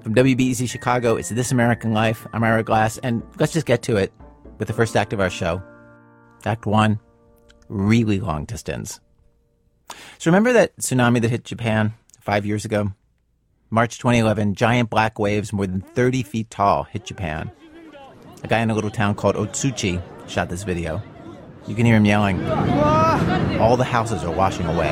From WBEZ Chicago, it's This American Life. I'm Ira Glass, and let's just get to it with the first act of our show. Act 1, really long distance. So remember that tsunami that hit Japan 5 years ago? March 2011, giant black waves more than 30 feet tall hit Japan. A guy in a little town called Otsuchi shot this video. You can hear him yelling. All the houses are washing away.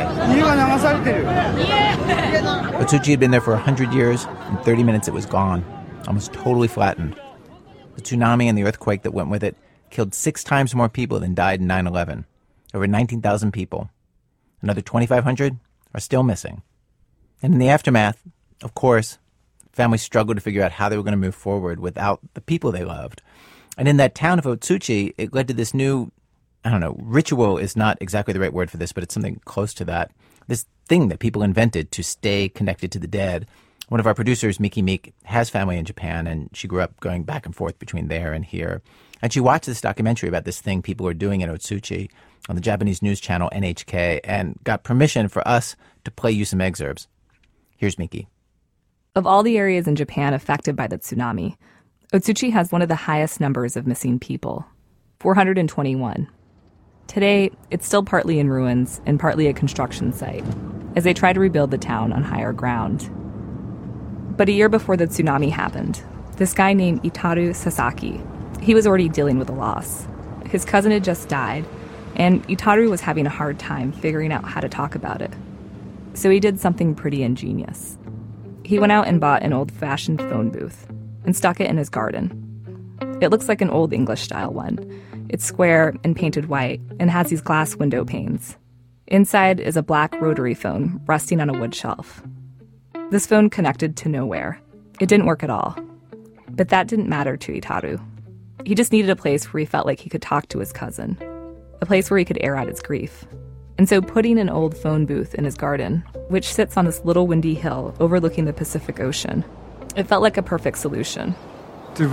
Otsuchi had been there for 100 years. In 30 minutes, it was gone, almost totally flattened. The tsunami and the earthquake that went with it killed 6 times more people than died in 9/11. Over 19,000 people. Another 2,500 are still missing. And in the aftermath, of course, families struggled to figure out how they were going to move forward without the people they loved. And in that town of Otsuchi, it led to this new, ritual is not exactly the right word for this, but it's something close to that. This thing that people invented to stay connected to the dead. One of our producers, Miki Meek, has family in Japan, and she grew up going back and forth between there and here. And she watched this documentary about this thing people are doing in Otsuchi on the Japanese news channel NHK and got permission for us to play you some excerpts. Here's Miki. Of all the areas in Japan affected by the tsunami, Otsuchi has one of the highest numbers of missing people, 421. Today, it's still partly in ruins and partly a construction site, as they try to rebuild the town on higher ground. But a year before the tsunami happened, this guy named Itaru Sasaki, he was already dealing with a loss. His cousin had just died, and Itaru was having a hard time figuring out how to talk about it. So he did something pretty ingenious. He went out and bought an old-fashioned phone booth and stuck it in his garden. It looks like an old English-style one. It's square and painted white and has these glass window panes. Inside is a black rotary phone resting on a wood shelf. This phone connected to nowhere. It didn't work at all. But that didn't matter to Itaru. He just needed a place where he felt like he could talk to his cousin, a place where he could air out his grief. And so putting an old phone booth in his garden, which sits on this little windy hill overlooking the Pacific Ocean, it felt like a perfect solution. He's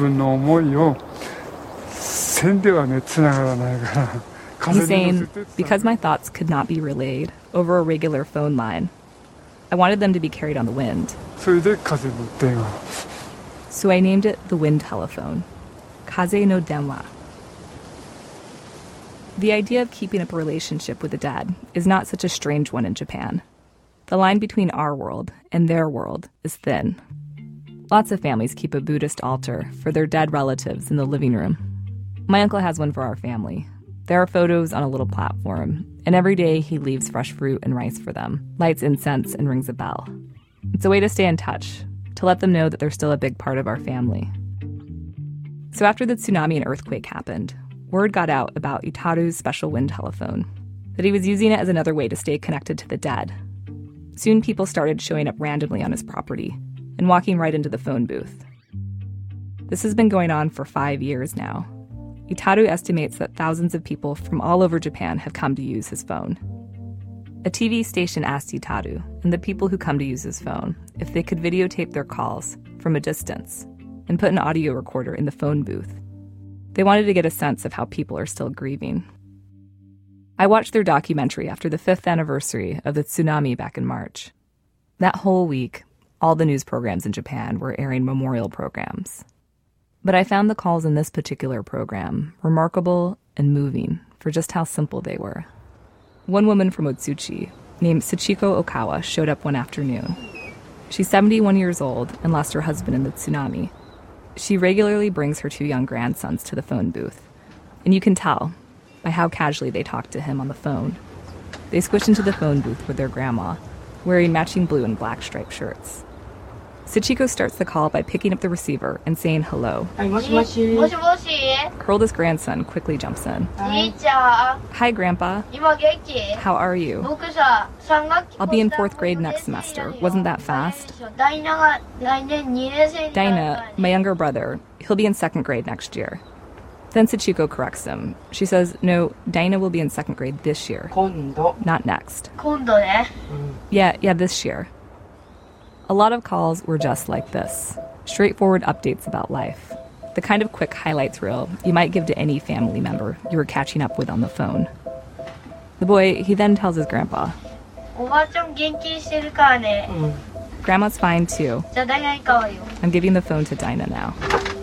saying, because my thoughts could not be relayed over a regular phone line, I wanted them to be carried on the wind. So I named it the wind telephone, Kaze no Denwa. The idea of keeping up a relationship with the dead is not such a strange one in Japan. The line between our world and their world is thin. Lots of families keep a Buddhist altar for their dead relatives in the living room. My uncle has one for our family. There are photos on a little platform, and every day he leaves fresh fruit and rice for them, lights incense, and rings a bell. It's a way to stay in touch, to let them know that they're still a big part of our family. So after the tsunami and earthquake happened, word got out about Itaru's special wind telephone, that he was using it as another way to stay connected to the dead. Soon people started showing up randomly on his property and walking right into the phone booth. This has been going on for 5 years now. Itaru estimates that thousands of people from all over Japan have come to use his phone. A TV station asked Itaru and the people who come to use his phone if they could videotape their calls from a distance and put an audio recorder in the phone booth. They wanted to get a sense of how people are still grieving. I watched their documentary after the 5th anniversary of the tsunami back in March. That whole week, all the news programs in Japan were airing memorial programs. But I found the calls in this particular program remarkable and moving for just how simple they were. One woman from Otsuchi, named Sachiko Okawa, showed up one afternoon. She's 71 years old and lost her husband in the tsunami. She regularly brings her 2 young grandsons to the phone booth, and you can tell by how casually they talk to him on the phone. They squish into the phone booth with their grandma, wearing matching blue and black striped shirts. Sachiko starts the call by picking up the receiver and saying hello. Her oldest grandson quickly jumps in. Hi, Grandpa. How are you? I'll be in 4th grade next semester. Wasn't that fast? Daina, my younger brother, he'll be in 2nd grade next year. Then Sachiko corrects him. She says, no, Daina will be in 2nd grade this year. Not next. Yeah, this year. A lot of calls were just like this. Straightforward updates about life. The kind of quick highlights reel you might give to any family member you were catching up with on the phone. The boy, he then tells his grandpa. Grandpa Grandma's fine too. じゃあダイナに買うよ。 I'm giving the phone to Dinah now.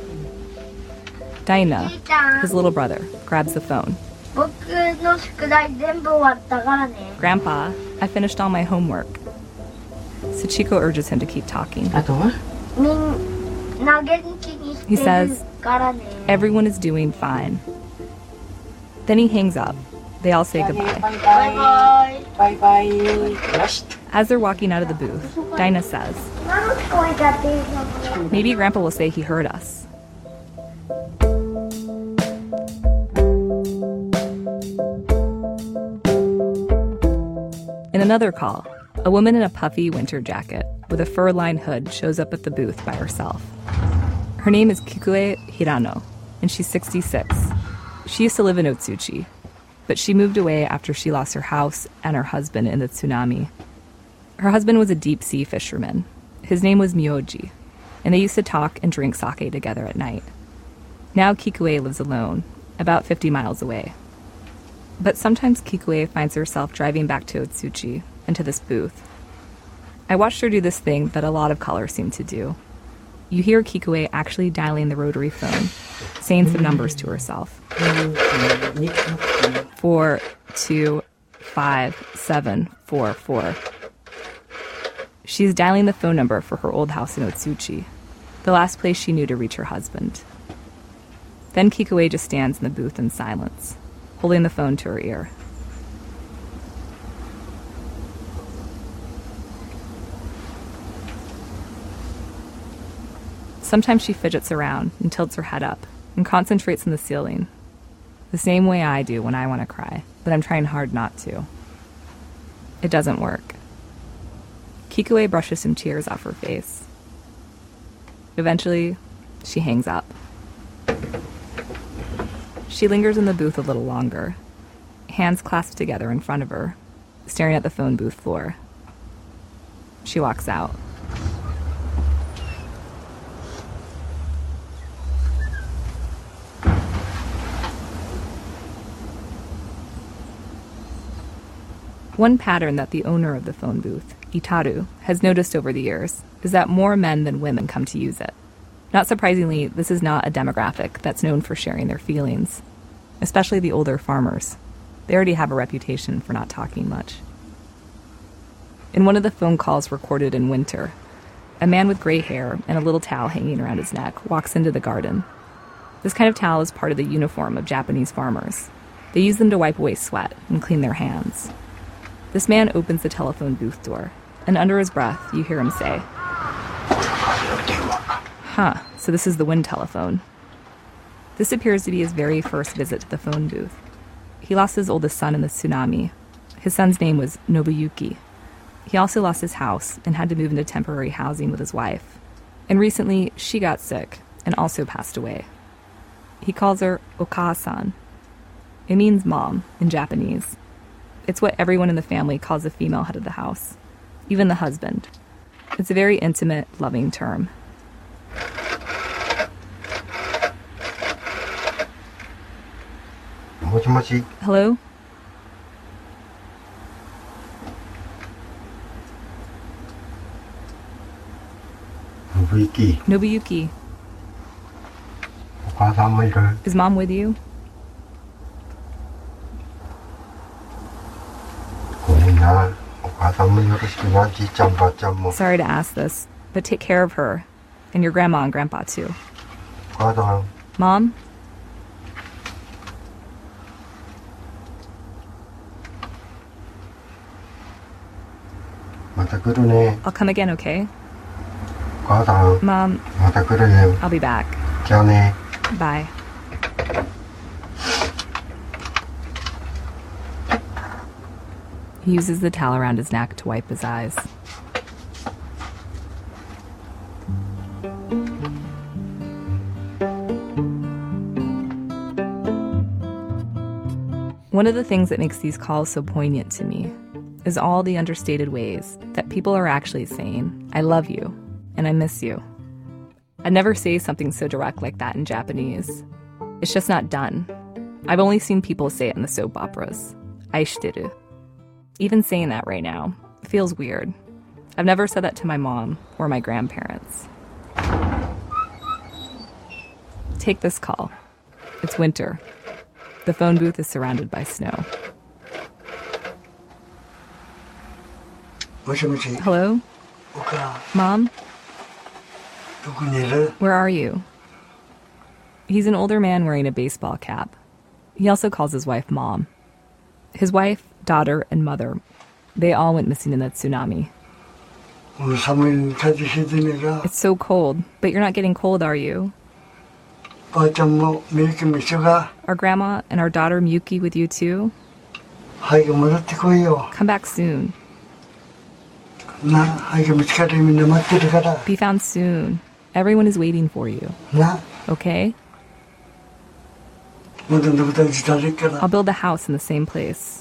Dinah, his little brother, grabs the phone. 僕の宿題全部終わったからね。 Grandpa, I finished all my homework. Sachiko urges him to keep talking. あとはみんな元気にして He る says, からね。 Everyone is doing fine. Then he hangs up. They all say バイ goodbye. バイバイバイ。 バイバイよし As they're walking out of the booth, Dinah says, 今の聞こえちゃってるの。 Maybe Grandpa will say he heard us. In another call, a woman in a puffy winter jacket with a fur-lined hood shows up at the booth by herself. Her name is Kikue Hirano, and she's 66. She used to live in Otsuchi, but she moved away after she lost her house and her husband in the tsunami. Her husband was a deep-sea fisherman. His name was Myoji, and they used to talk and drink sake together at night. Now Kikue lives alone, about 50 miles away. But sometimes Kikue finds herself driving back to Otsuchi and to this booth. I watched her do this thing that a lot of callers seem to do. You hear Kikue actually dialing the rotary phone, saying some numbers to herself. 4, 2, 5, 7, 4, 4. She's dialing the phone number for her old house in Otsuchi, the last place she knew to reach her husband. Then Kikue just stands in the booth in silence, holding the phone to her ear. Sometimes she fidgets around and tilts her head up and concentrates on the ceiling, the same way I do when I want to cry, but I'm trying hard not to. It doesn't work. Kikue brushes some tears off her face. Eventually, she hangs up. She lingers in the booth a little longer, hands clasped together in front of her, staring at the phone booth floor. She walks out. One pattern that the owner of the phone booth, Itaru, has noticed over the years is that more men than women come to use it. Not surprisingly, this is not a demographic that's known for sharing their feelings, especially the older farmers. They already have a reputation for not talking much. In one of the phone calls recorded in winter, a man with gray hair and a little towel hanging around his neck walks into the garden. This kind of towel is part of the uniform of Japanese farmers. They use them to wipe away sweat and clean their hands. This man opens the telephone booth door, and under his breath, you hear him say, Huh, so this is the wind telephone. This appears to be his very first visit to the phone booth. He lost his oldest son in the tsunami. His son's name was Nobuyuki. He also lost his house and had to move into temporary housing with his wife. And recently, she got sick and also passed away. He calls her Oka-san. It means mom in Japanese. It's what everyone in the family calls the female head of the house, even the husband. It's a very intimate, loving term. Hello? Nobuyuki. Is mom with you? Sorry to ask this, but take care of her, and your grandma and grandpa too. Mom? I'll come again, okay? Mom, I'll be back. Bye. He uses the towel around his neck to wipe his eyes. One of the things that makes these calls so poignant to me is all the understated ways that people are actually saying, I love you, and I miss you. I'd never say something so direct like that in Japanese. It's just not done. I've only seen people say it in the soap operas. Aishiteru. Even saying that right now feels weird. I've never said that to my mom or my grandparents. Take this call. It's winter. The phone booth is surrounded by snow. Hello? Mom? Where are you? He's an older man wearing a baseball cap. He also calls his wife Mom. His wife, daughter, and mother, they all went missing in that tsunami. It's so cold, but you're not getting cold, are you? Are Grandma and our daughter Miyuki with you too? Come back soon. Be found soon. Everyone is waiting for you. Okay? I'll build a house in the same place.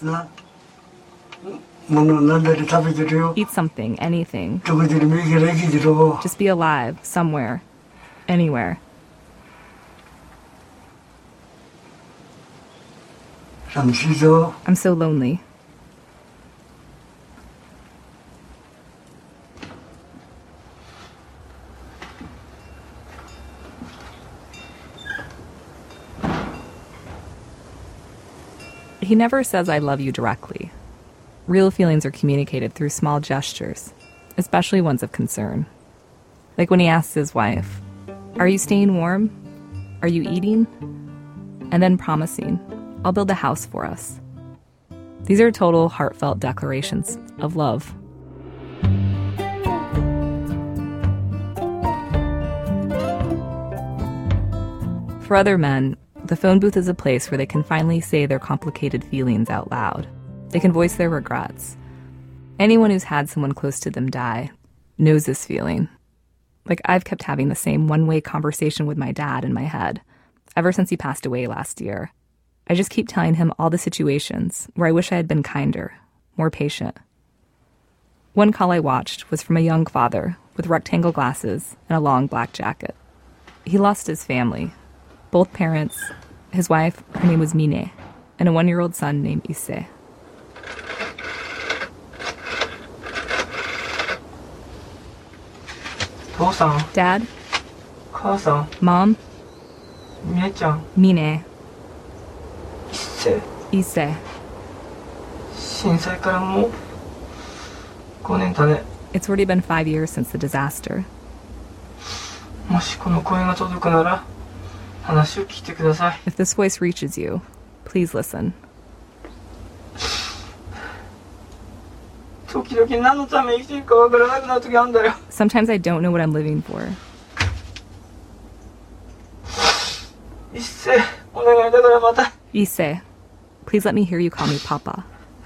Eat something, anything. Just be alive, somewhere. Anywhere. I'm so lonely. He never says I love you directly. Real feelings are communicated through small gestures, especially ones of concern. Like when he asks his wife, "Are you staying warm? Are you eating?" And then promising, "I'll build a house for us." These are total heartfelt declarations of love. For other men, the phone booth is a place where they can finally say their complicated feelings out loud. They can voice their regrets. Anyone who's had someone close to them die knows this feeling. Like, I've kept having the same one-way conversation with my dad in my head ever since he passed away last year. I just keep telling him all the situations where I wish I had been kinder, more patient. One call I watched was from a young father with rectangle glasses and a long black jacket. He lost his family. Both parents, his wife, her name was Mine, and a 1-year-old son named Issei. Dad? Mom? Mine. Issei. It's already been 5 years since the disaster. If this voice reaches you, please listen. Sometimes I don't know what I'm living for. Issei, please let me hear you call me Papa.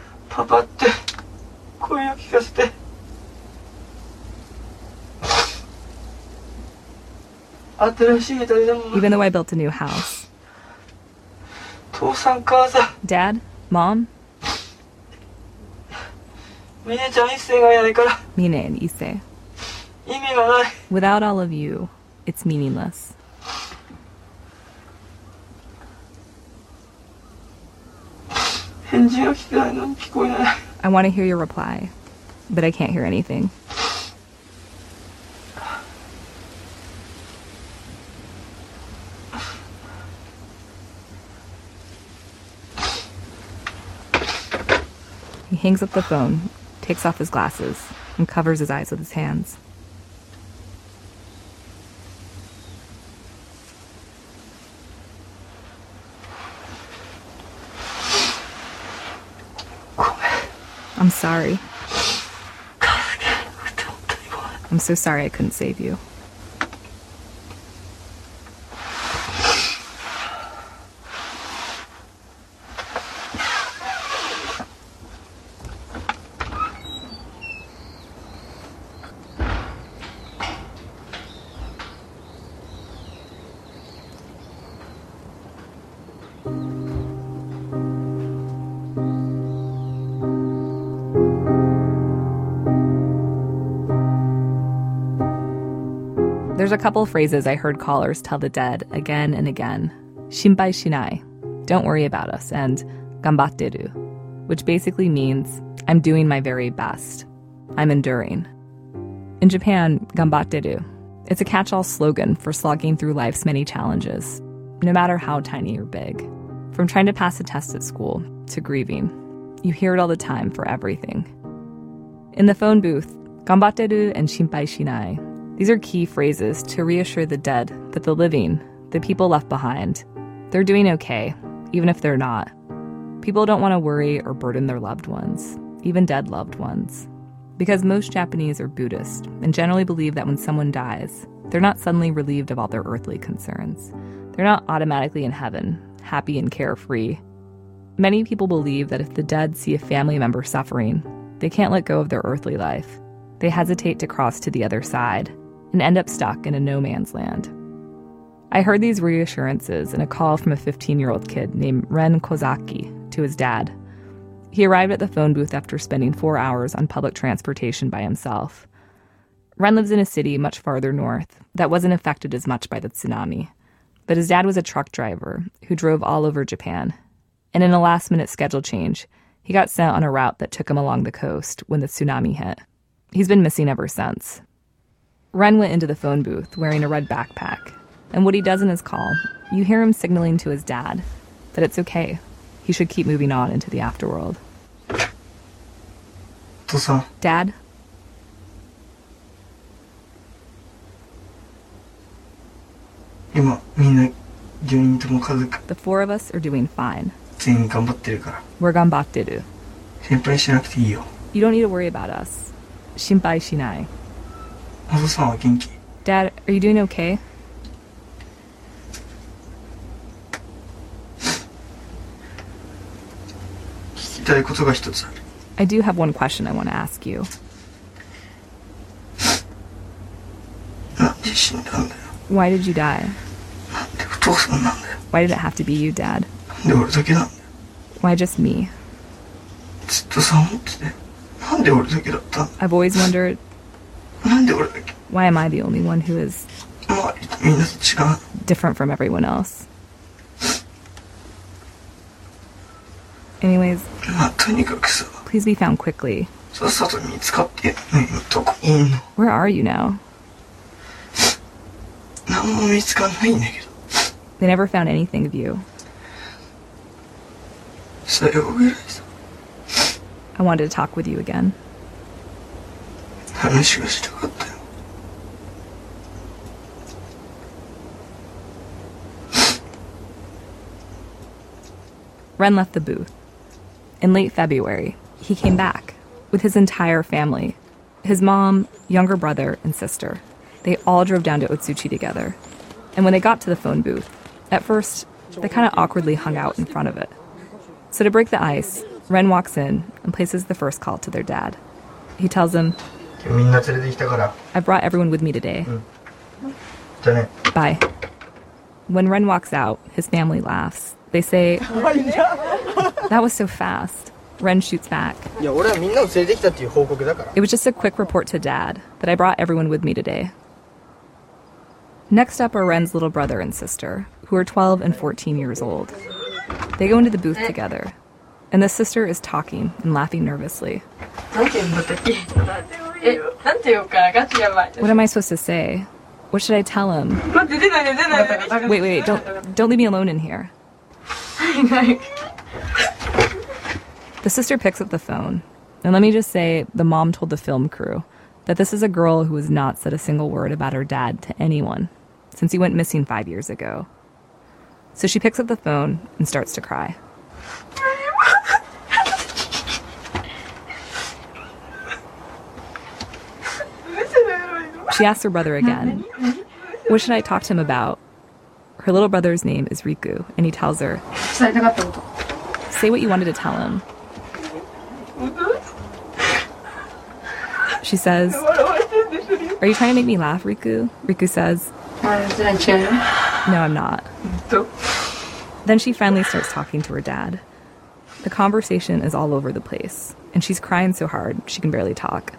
Even though I built a new house. Dad? Mom? Mine and Issei. Without all of you, it's meaningless. I want to hear your reply, but I can't hear anything. He hangs up the phone, takes off his glasses, and covers his eyes with his hands. I'm sorry. I'm so sorry I couldn't save you. There's a couple phrases I heard callers tell the dead again and again. Shinpai shinai, don't worry about us, and ganbatteru, which basically means I'm doing my very best. I'm enduring. In Japan, ganbatteru. It's a catch-all slogan for slogging through life's many challenges, no matter how tiny or big. From trying to pass a test at school to grieving. You hear it all the time for everything. In the phone booth, ganbatteru and shinpai shinai. These are key phrases to reassure the dead that the living, the people left behind, they're doing okay, even if they're not. People don't want to worry or burden their loved ones, even dead loved ones. Because most Japanese are Buddhist and generally believe that when someone dies, they're not suddenly relieved of all their earthly concerns. They're not automatically in heaven, happy and carefree. Many people believe that if the dead see a family member suffering, they can't let go of their earthly life. They hesitate to cross to the other side and end up stuck in a no man's land. I heard these reassurances in a call from a 15-year-old kid named Ren Kozaki to his dad. He arrived at the phone booth after spending 4 hours on public transportation by himself. Ren lives in a city much farther north that wasn't affected as much by the tsunami. But his dad was a truck driver who drove all over Japan. And in a last-minute schedule change, he got sent on a route that took him along the coast when the tsunami hit. He's been missing ever since. Ren went into the phone booth wearing a red backpack. And what he does in his call, you hear him signaling to his dad that it's okay. He should keep moving on into the afterworld. Dad? The 4 of us are doing fine. We're ganbatteru. You don't need to worry about us. Shinpai shinai. Dad, are you doing okay? I do have one question I want to ask you. Why did you die? Why did it have to be you, Dad? Why just me? I've always wondered, why am I the only one who is different from everyone else? Anyways, please be found quickly. Where are you now? They never found anything of you. I wanted to talk with you again. Ren left the booth. In late February, he came back with his entire family. His mom, younger brother, and sister. They all drove down to Otsuchi together. And when they got to the phone booth, at first, they kind of awkwardly hung out in front of it. So to break the ice, Ren walks in and places the first call to their dad. He tells him, I brought everyone with me today. Bye. When Ren walks out, his family laughs. They say, that was so fast. Ren shoots back. It was just a quick report to Dad that I brought everyone with me today. Next up are Ren's little brother and sister, who are 12 and 14 years old. They go into the booth together, and the sister is talking and laughing nervously. What am I supposed to say? What should I tell him? Wait, don't leave me alone in here. The sister picks up the phone, and let me just say, the mom told the film crew that this is a girl who has not said a single word about her dad to anyone since he went missing 5 years ago. So she picks up the phone and starts to cry. She asks her brother again, what should I talk to him about? Her little brother's name is Riku, and he tells her, say what you wanted to tell him. She says, are you trying to make me laugh, Riku? Riku says, no, I'm not. Then she finally starts talking to her dad. The conversation is all over the place, and she's crying so hard she can barely talk.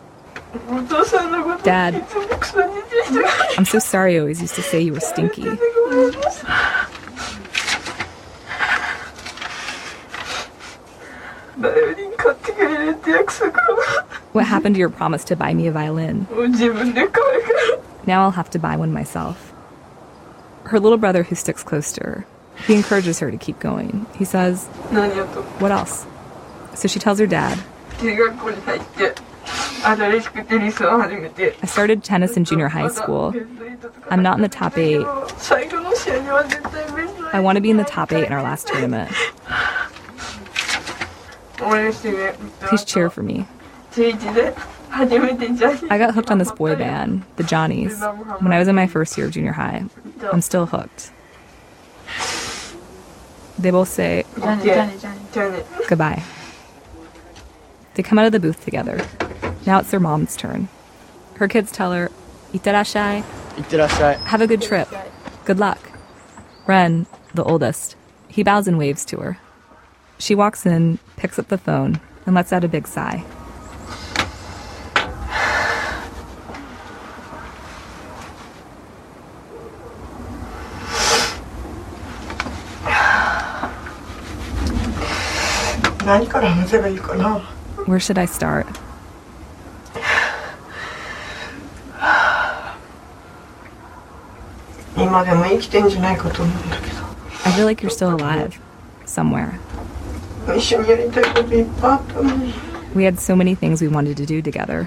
Dad, I'm so sorry I always used to say you were stinky. What happened to your promise to buy me a violin? Now I'll have to buy one myself. Her little brother, who sticks close to her, he encourages her to keep going. He says, what else? So she tells her dad, I started tennis in junior high school. I'm not in the top 8. I want to be in the top 8 in our last tournament. Please cheer for me. I got hooked on this boy band, the Johnnies, when I was in my first year of junior high. I'm still hooked. They both say goodbye. They come out of the booth together. Now it's their mom's turn. Her kids tell her, "Itterashai." Have a good trip. Good luck. Ren, the oldest, he bows and waves to her. She walks in, picks up the phone, and lets out a big sigh. Where should I start? I feel like you're still alive, somewhere. We had so many things we wanted to do together.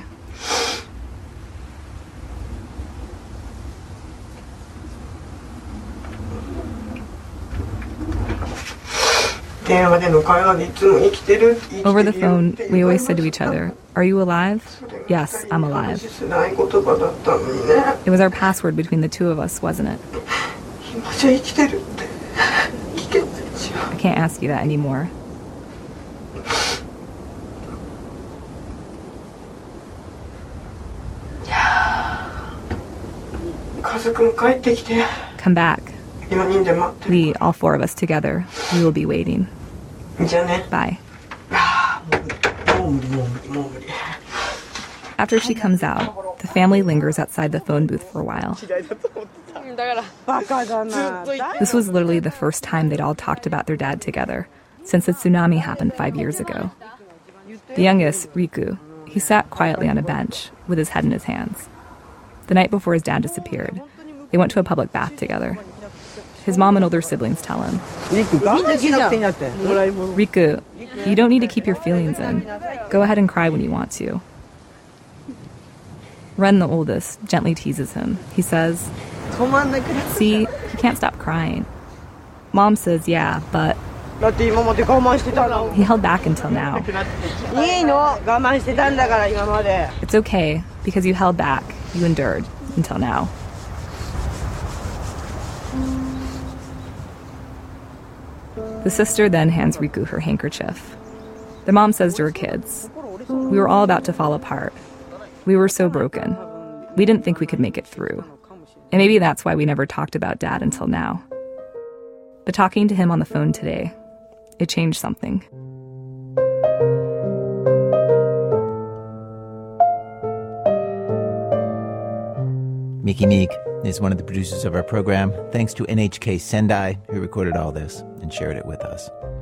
Over the phone, we always said to each other, "Are you alive?" "Yes, I'm alive." It was our password between the two of us, wasn't it? I can't ask you that anymore. Come back. We, all 4 of us together, we will be waiting. Bye. After she comes out, the family lingers outside the phone booth for a while. This was literally the first time they'd all talked about their dad together since the tsunami happened 5 years ago. The youngest, Riku, he sat quietly on a bench with his head in his hands. The night before his dad disappeared, they went to a public bath together. His mom and older siblings tell him, "Riku, you don't need to keep your feelings in. Go ahead and cry when you want to." Ren, the oldest, gently teases him. He says, "See, he can't stop crying." Mom says, "Yeah, but..." He held back until now. It's okay, because you held back, you endured, until now. The sister then hands Riku her handkerchief. The mom says to her kids, "We were all about to fall apart. We were so broken. We didn't think we could make it through. And maybe that's why we never talked about Dad until now. But talking to him on the phone today, it changed something." Miki Meek is one of the producers of our program. Thanks to NHK Sendai, who recorded all this and shared it with us.